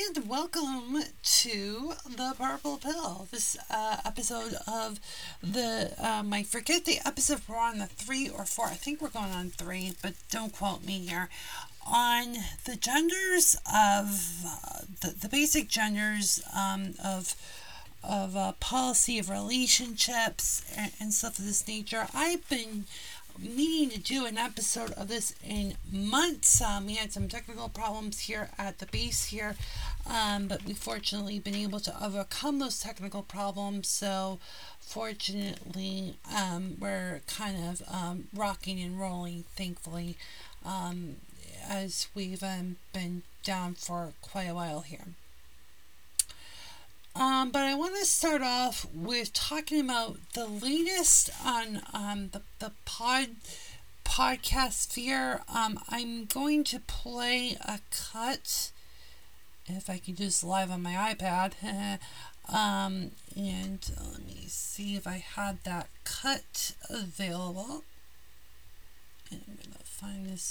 and welcome to the Purple Pill. This episode of the I forget the episode we're on, the 3 or 4. I think we're going on 3, but don't quote me here. On the genders of the basic genders of policy of relationships and stuff of this nature. I've been meaning to do an episode of this in months. We had some technical problems here at the base here, but we fortunately been able to overcome those technical problems. So fortunately, we're kind of rocking and rolling, thankfully, as we've been down for quite a while here. But I want to start off with talking about the latest on the podcast sphere. I'm going to play a cut, if I can do this live on my iPad. And let me see if I had that cut available. And I'm going to find this.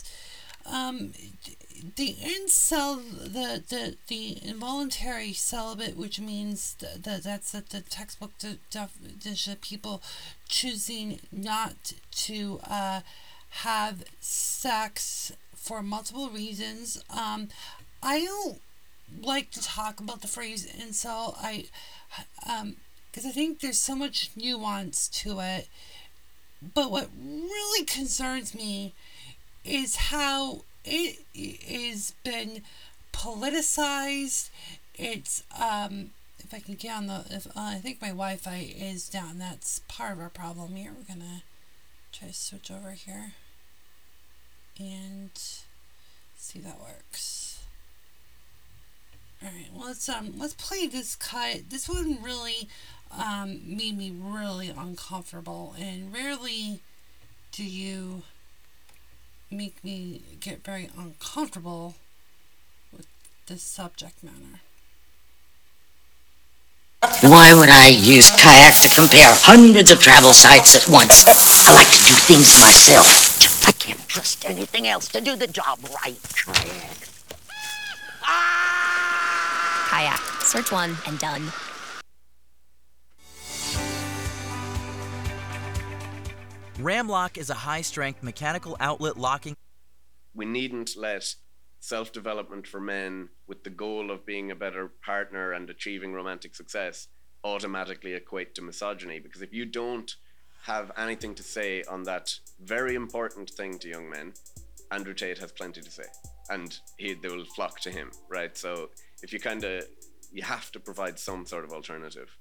The incel, the involuntary celibate, which means that's the textbook definition of people choosing not to have sex for multiple reasons. I don't like to talk about the phrase incel. Because I think there's so much nuance to it. But what really concerns me is how it has been politicized. It's if I can get on I think my Wi-Fi is down. That's part of our problem here. We're gonna try to switch over here and see if that works. All right. Well, let's play this cut. This one really made me really uncomfortable, and rarely do you make me get very uncomfortable with this subject matter. Why would I use Kayak to compare hundreds of travel sites at once? I like to do things myself. I can't trust anything else to do the job right. Kayak. Kayak. Search one and done. Ramlock is a high-strength mechanical outlet locking. We needn't let self-development for men with the goal of being a better partner and achieving romantic success automatically equate to misogyny, because if you don't have anything to say on that very important thing to young men, Andrew Tate has plenty to say, and they will flock to him, right? So if you have to provide some sort of alternative.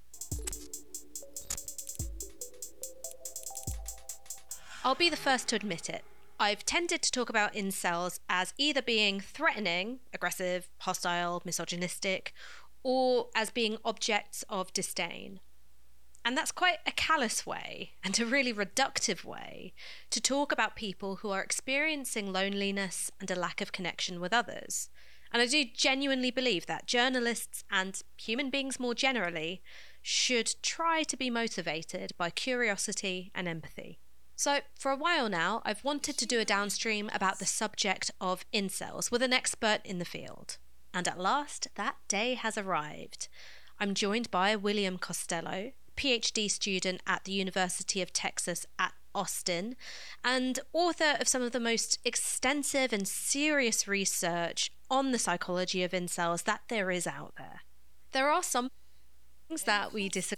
I'll be the first to admit it. I've tended to talk about incels as either being threatening, aggressive, hostile, misogynistic, or as being objects of disdain. And that's quite a callous way, and a really reductive way, to talk about people who are experiencing loneliness and a lack of connection with others. And I do genuinely believe that journalists and human beings more generally should try to be motivated by curiosity and empathy. So, for a while now, I've wanted to do a downstream about the subject of incels with an expert in the field. And at last, that day has arrived. I'm joined by William Costello, PhD student at the University of Texas at Austin, and author of some of the most extensive and serious research on the psychology of incels that there is out there. There are some things that we disagree.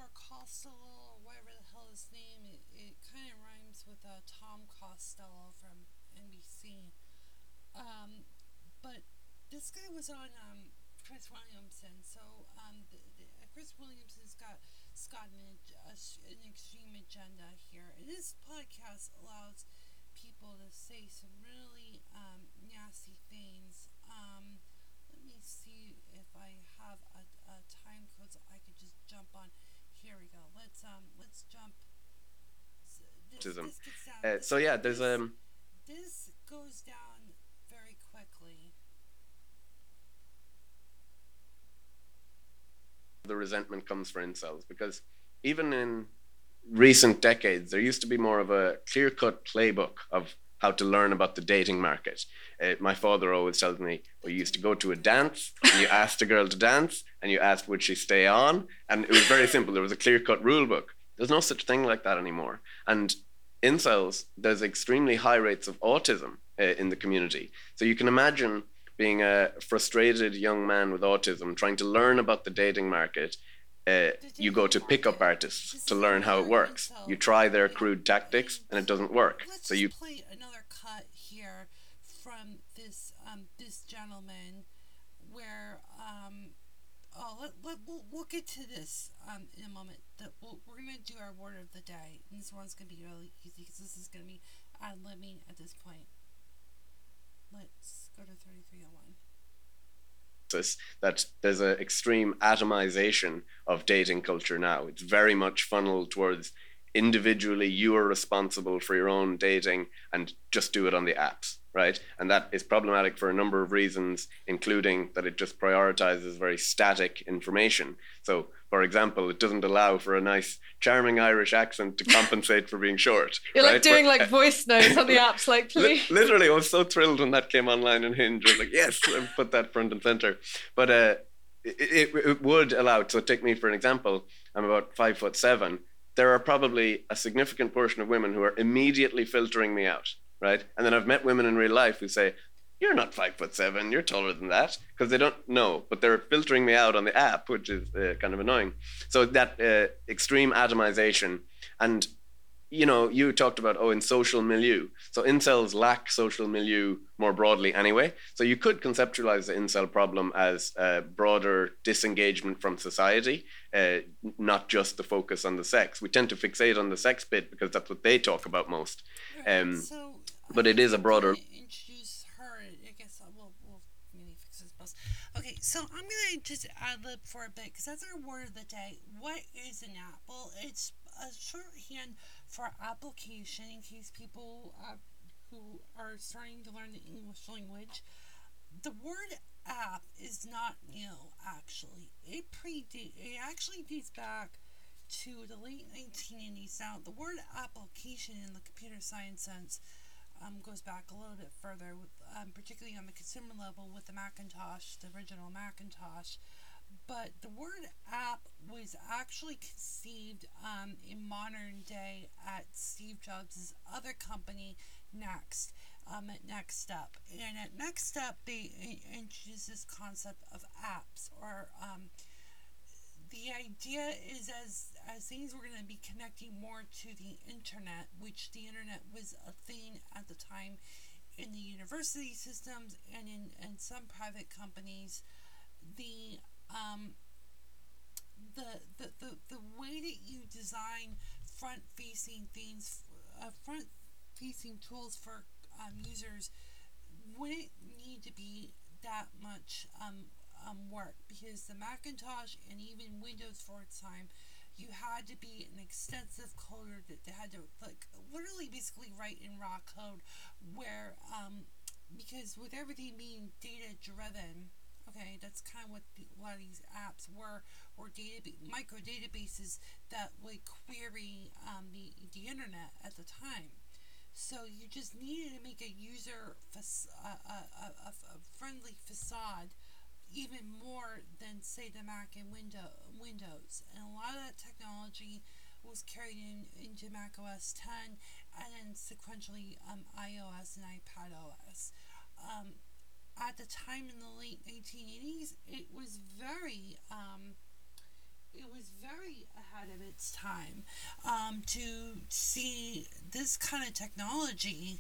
This guy was on Chris Williamson. So Chris Williamson's got an extreme agenda here. And this podcast allows people to say some really nasty things. Let me see if I have a time code so I could just jump on. Here we go. Let's jump. This goes down very quickly. The resentment comes for incels, because even in recent decades, there used to be more of a clear-cut playbook of how to learn about the dating market. My father always tells me, well, you used to go to a dance and you asked a girl to dance and you asked would she stay on, and it was very simple. There was a clear-cut rule book. There's no such thing like that anymore. And incels, there's extremely high rates of autism in the community. So you can imagine being a frustrated young man with autism trying to learn about the dating market. You go to pickup artists to learn how it works. You try their crude tactics and it doesn't work. Let's So you just play another cut here from this this gentleman where we'll get to this in a moment. We're gonna do our word of the day, and this one's gonna be really easy because this is gonna be ad-libbing at this point. Let's go to 3301. that there's an extreme atomization of dating culture now. It's very much funneled towards individually you are responsible for your own dating and just do it on the apps, right? And that is problematic for a number of reasons, including that it just prioritizes very static information. So, for example, it doesn't allow for a nice, charming Irish accent to compensate for being short. You're right? like doing like voice notes on the apps, like, please. Literally, I was so thrilled when that came online in Hinge. I was like, yes, I put that front and center. But it would allow, so take me for an example, I'm about 5'7". There are probably a significant portion of women who are immediately filtering me out, right? And then I've met women in real life who say, you're not 5'7", you're taller than that, because they don't know, but they're filtering me out on the app, which is kind of annoying. So that extreme atomization, and you talked about, in social milieu. So incels lack social milieu more broadly anyway. So you could conceptualize the incel problem as broader disengagement from society, not just the focus on the sex. We tend to fixate on the sex bit because that's what they talk about most. But it is a broader... Introduce her, I guess we'll maybe fix this post. Okay, so I'm going to just ad-lib for a bit because that's our word of the day. What is an app? Well, it's a shorthand for application in case people who are starting to learn the English language. The word app is not new, actually. It actually dates back to the late 1980s. Now, the word application in the computer science sense goes back a little bit further, with, particularly on the consumer level with the Macintosh, the original Macintosh. But the word app was actually conceived in modern day at Steve Jobs' other company, Next, at Next Step. And at Next Step, they introduced this concept of apps, or the idea is as things were going to be connecting more to the internet, which the internet was a thing at the time in the university systems and in some private companies, the way that you design front-facing things, front-facing tools for users wouldn't need to be that much work, because the Macintosh and even Windows for its time, you had to be an extensive coder that had to literally basically write in raw code, where because with everything being data driven, okay, that's kind of what a lot of these apps were micro databases that would query the internet at the time. So you just needed to make a user a friendly facade, even more than, say, the Mac and Windows. And a lot of that technology was carried into Mac OS X and then sequentially iOS and iPadOS. At the time in the late 1980s, it was very ahead of its time to see this kind of technology,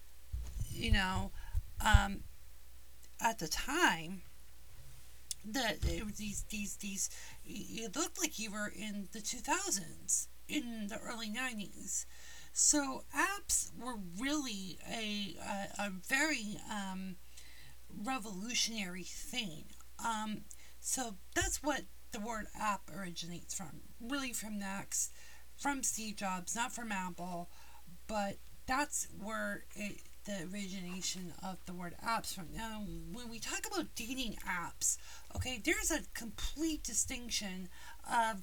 at the time. That it was these it looked like you were in the 2000s, in the early 90s. So apps were really a very revolutionary thing. So that's what the word app originates from, really from Next, from Steve Jobs, not from Apple, but that's where the origination of the word apps from. Now, when we talk about dating apps, okay, there's a complete distinction of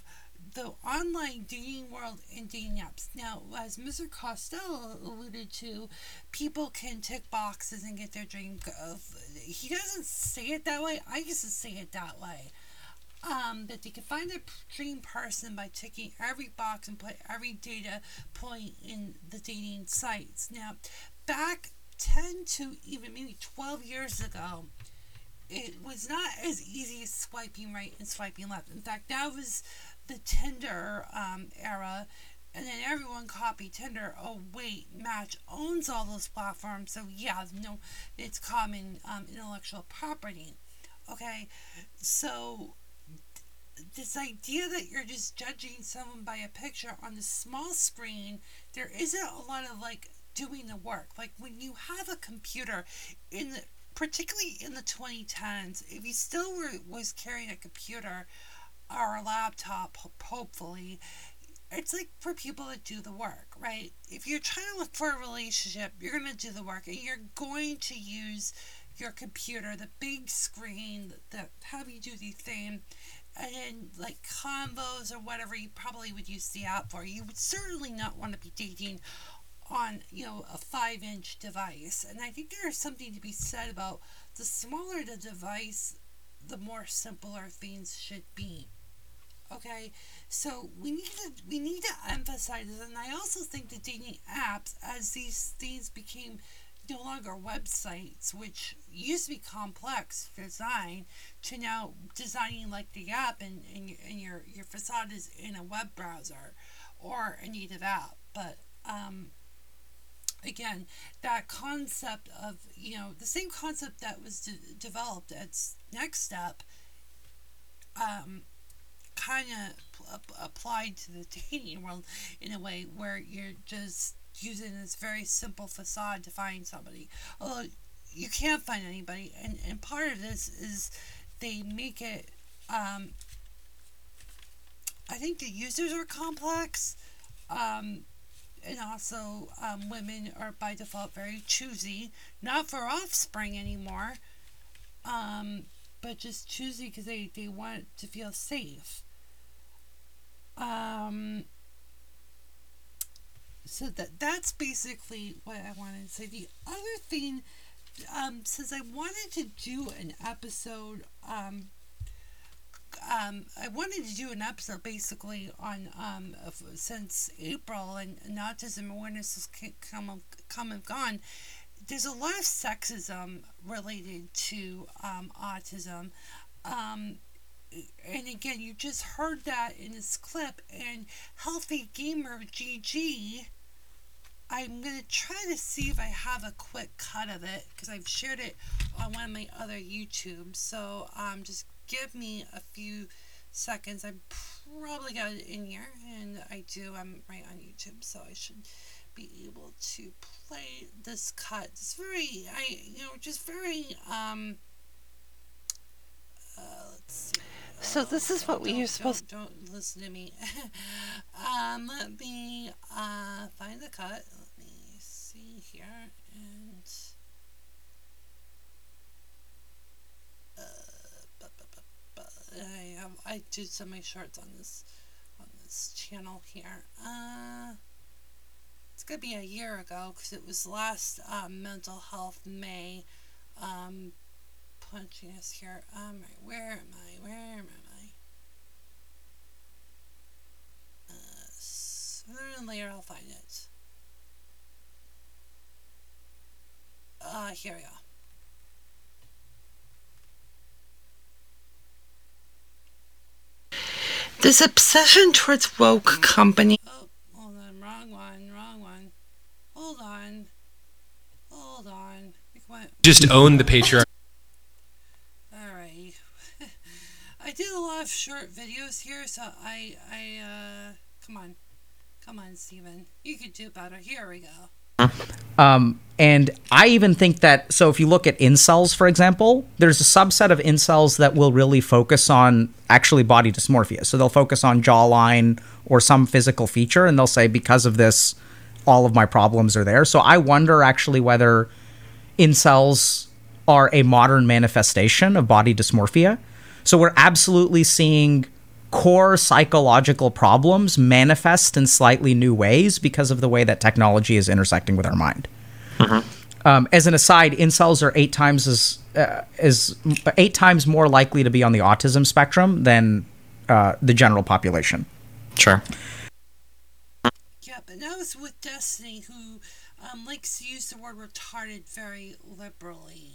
the online dating world and dating apps. Now, as Mr. Costello alluded to, people can tick boxes and get their dream. He doesn't say it that way. I used to say it that way. That they can find their dream person by ticking every box and put every data point in the dating sites. Now, back 10 to even maybe 12 years ago, it was not as easy as swiping right and swiping left. In fact, that was the Tinder era, and then everyone copied Tinder. Oh wait, Match owns all those platforms, so yeah, no, it's common intellectual property. Okay, so this idea that you're just judging someone by a picture on the small screen, there isn't a lot of like doing the work. Like when you have a computer particularly in the 2010s, if you still was carrying a computer or a laptop, hopefully, it's like for people that do the work, right? If you're trying to look for a relationship, you're going to do the work, and you're going to use your computer, the big screen, the heavy-duty thing, and then like Convos or whatever you probably would use the app for. You would certainly not want to be dating on, a 5-inch device. And I think there is something to be said about the smaller the device, the more simpler things should be. Okay, so we need to emphasize this. And I also think the dating apps, as these things became no longer websites, which used to be complex design, to now designing like the app and your facade is in a web browser or a native app. But again, that concept of, the same concept that was developed at Next Step, kind of applied to the dating world in a way where you're just using this very simple facade to find somebody. Although you can't find anybody, and part of this is they make it, I think the users are complex, and also women are by default very choosy, not for offspring anymore, but just choosy because they want to feel safe. So that's basically what I wanted to say. The other thing, since I wanted to do an episode, basically on since April and autism awareness has come and gone. There's a lot of sexism related to autism. And again, you just heard that in this clip. And Healthy Gamer GG, I'm going to try to see if I have a quick cut of it, because I've shared it on one of my other YouTubes. So just give me a few seconds. I probably got it in here, and I do. I'm right on YouTube, so I should be able to play this cut. It's very, just very, let's see. So this is what we are supposed to... Don't listen to me. Let me find the cut. Let me see here, and... I did some of my shorts on this channel here. It's gonna be a year ago because it was last Mental Health May. Punching us here. Right, where am I? Sooner than later I'll find it. Here we go. This obsession towards woke company. Oh, hold on, wrong one. Hold on. Just own the Patreon. Alright. I did a lot of short videos here, so I come on, Steven. You could do better. Here we go. And I even think that, so if you look at incels, for example, there's a subset of incels that will really focus on actually body dysmorphia. So they'll focus on jawline or some physical feature, and they'll say, because of this, all of my problems are there. So I wonder actually whether incels are a modern manifestation of body dysmorphia. So we're absolutely seeing core psychological problems manifest in slightly new ways because of the way that technology is intersecting with our mind. As an aside, incels are 8 times more likely to be on the autism spectrum than the general population. Sure. Yeah, but that was with Destiny, who likes to use the word retarded very liberally.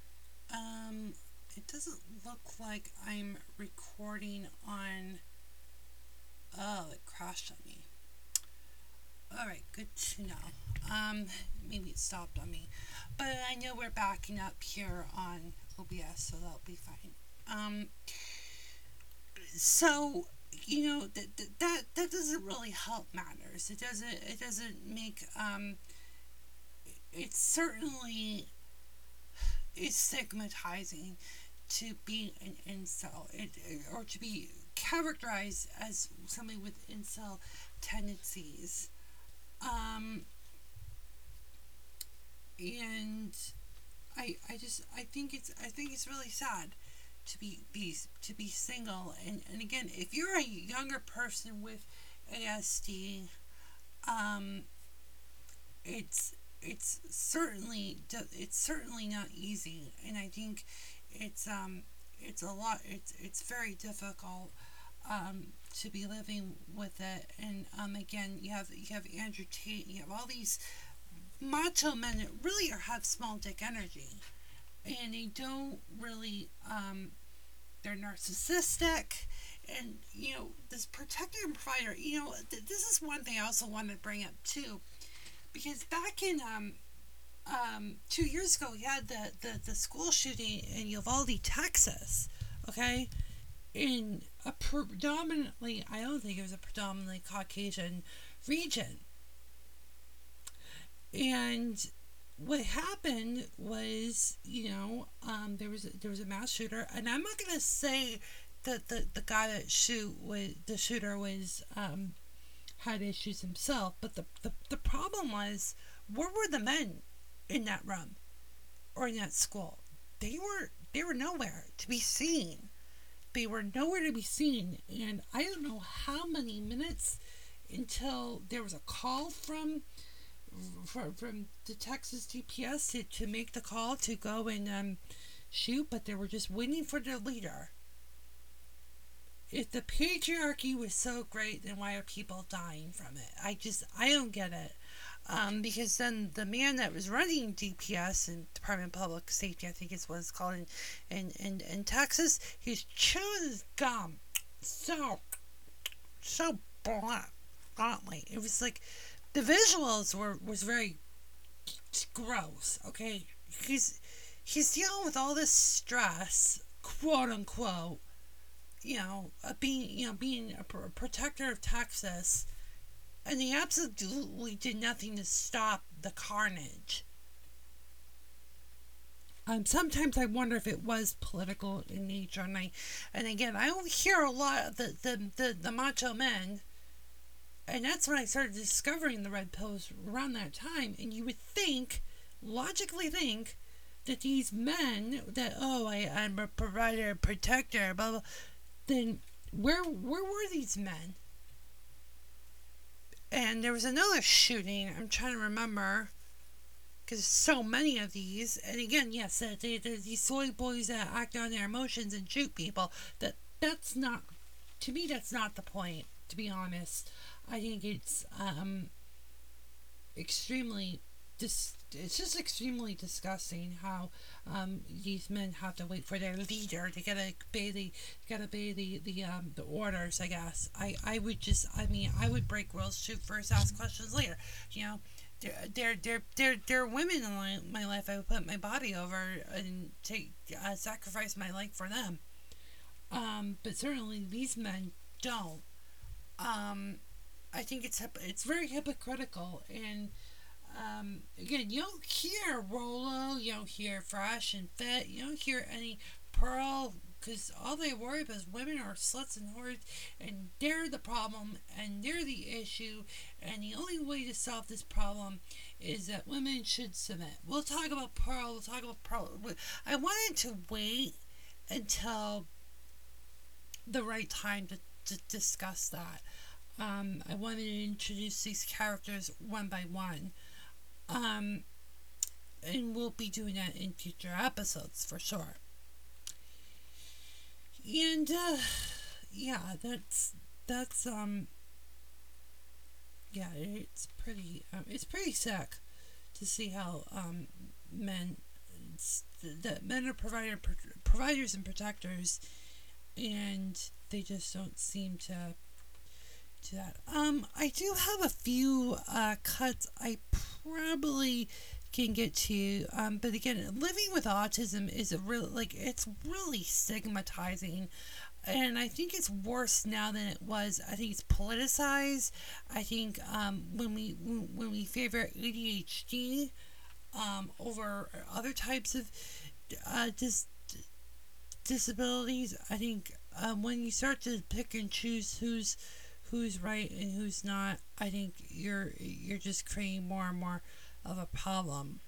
It doesn't look like I'm recording on... Oh, it crashed on me. Alright, good to know. Maybe it stopped on me. But I know we're backing up here on OBS, so that'll be fine. So, you know, that doesn't really help matters. It doesn't make, it's certainly, it's stigmatizing to be an incel, or to be characterized as somebody with incel tendencies. And I think it's really sad to be single, and again, if you're a younger person with ASD, it's certainly not easy, and I think it's very difficult to be living with it. And again, you have Andrew Tate, you have all these macho men that really have small dick energy, and they don't really they're narcissistic, and you know, this protector and provider, you know, this is one thing I also wanted to bring up too, because back in 2 years ago we had the school shooting in Uvalde, Texas, okay, in a predominantly, I don't think it was a predominantly Caucasian region. And what happened was, you know, there was a mass shooter, and I'm not gonna say that the guy that the shooter was had issues himself, but the problem was, where were the men in that room or in that school? They were nowhere to be seen. They were nowhere to be seen, and I don't know how many minutes until there was a call from the Texas DPS to make the call to go and shoot, but they were just waiting for their leader. If the patriarchy was so great, then why are people dying from it? I don't get it. Because then the man that was running DPS and Department of Public Safety, I think is what it's called in Texas, he's chewing his gum so bluntly. It was like, the visuals was very gross, okay? He's dealing with all this stress, quote unquote, being a protector of Texas, and he absolutely did nothing to stop the carnage. Sometimes I wonder if it was political in nature, and again, I don't hear a lot of the macho men. And that's when I started discovering the red pills around that time. And you would logically think, that these men that, I'm a provider, protector, blah, blah, then where were these men? And there was another shooting, I'm trying to remember, because there's so many of these. And again, yes, there's these soy boys that act on their emotions and shoot people. That's not, to me, that's not the point, to be honest. I think it's extremely it's just extremely disgusting how these men have to wait for their leader to obey the orders. I guess I would break rules, shoot first, ask questions later. You know, there are women in my life I would put my body over and sacrifice my life for them. But certainly these men don't. I think it's very hypocritical, and again, you don't hear Rolo, you don't hear Fresh and Fit, you don't hear any Pearl, because all they worry about is women are sluts and whores, and they're the problem, and they're the issue, and the only way to solve this problem is that women should submit. We'll talk about Pearl, I wanted to wait until the right time discuss that. I wanted to introduce these characters one by one. And we'll be doing that in future episodes for sure. And yeah, that's yeah, it's pretty sick to see how men are providers and protectors, and they just don't seem to do that. I do have a few cuts I probably can get to, but again, living with autism is it's really stigmatizing, and I think it's worse now than it was. I think it's politicized. I think when we favor ADHD over other types of disabilities, I think when you start to pick and choose who's right and who's not, I think you're just creating more and more of a problem.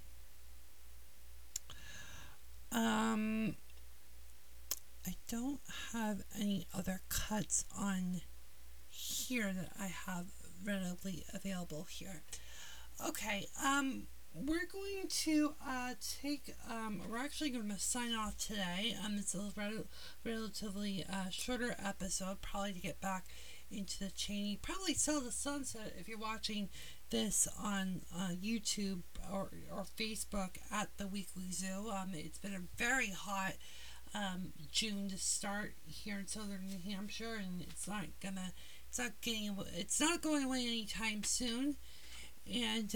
I don't have any other cuts on here that I have readily available here. Okay, we're going to we're actually going to sign off today. It's a relatively shorter episode, probably to get back into the Cheney, probably till the sunset if you're watching this on YouTube or Facebook at the Weekly Zoo. It's been a very hot June to start here in southern New Hampshire, and it's not going away anytime soon. And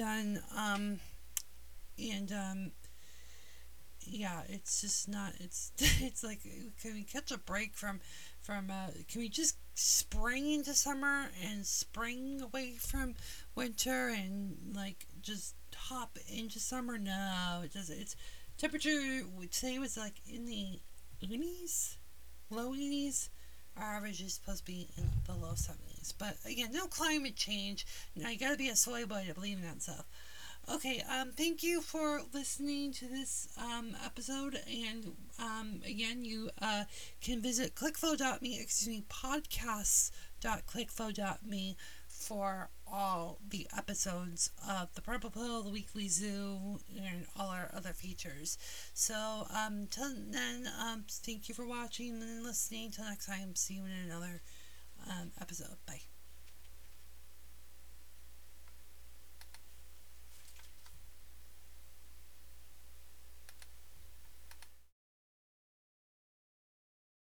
yeah, it's just not. It's like, can we catch a break from can we just spring into summer and spring away from winter and like just hop into summer? No, it doesn't. It's temperature today was like in the 80s, low 80s. Our average is supposed to be in the low 70s. But again, no climate change. Now you gotta be a soy boy to believe in that stuff. Okay, thank you for listening to this episode, and again, you can visit podcasts.me for all the episodes of The Purple Pill, The Weekly Zoo, and all our other features. So, till then, thank you for watching and listening. Till next time, see you in another episode.